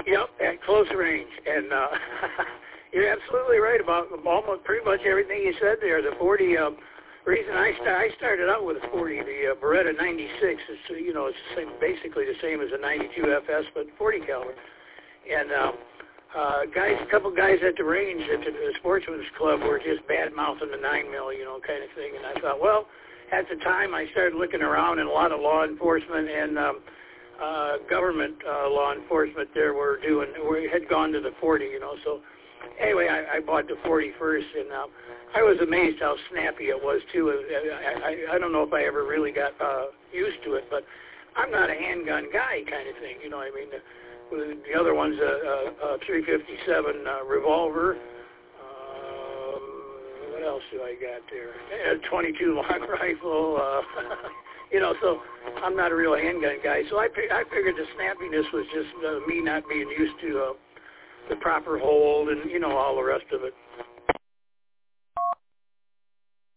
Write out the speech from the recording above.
Yep, at close range. And you're absolutely right about almost pretty much everything you said there. The 40, reason I started out with a 40, the Beretta 96 is, it's the same, basically the same as a 92 FS, but 40 caliber. And a couple guys at the range at the Sportsman's Club were just bad-mouthing the 9mm, kind of thing. And I thought, well, at the time I started looking around, and a lot of law enforcement and government law enforcement there had gone to the 40, so anyway, I bought the 40 first, and I was amazed how snappy it was too. I don't know if I ever really got used to it, but I'm not a handgun guy kind of thing, I mean, the other one's a 357 revolver. What else do I got there? A 22 long rifle. So I'm not a real handgun guy. So I figured the snappiness was just me not being used to the proper hold and, all the rest of it.